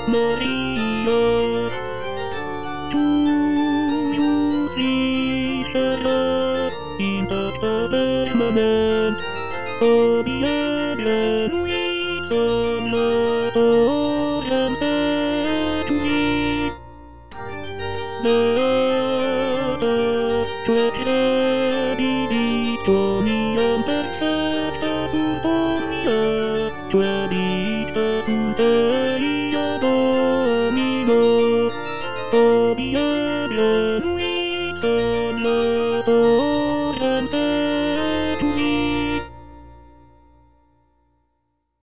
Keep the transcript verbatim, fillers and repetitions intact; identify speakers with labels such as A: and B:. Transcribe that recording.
A: Maria. Tu sincera, intacta permanent, obieble luisam latorem setui. Beata, tue credit omnium perfecta sunt omnia, tue dicta sunt eia Domino, obieble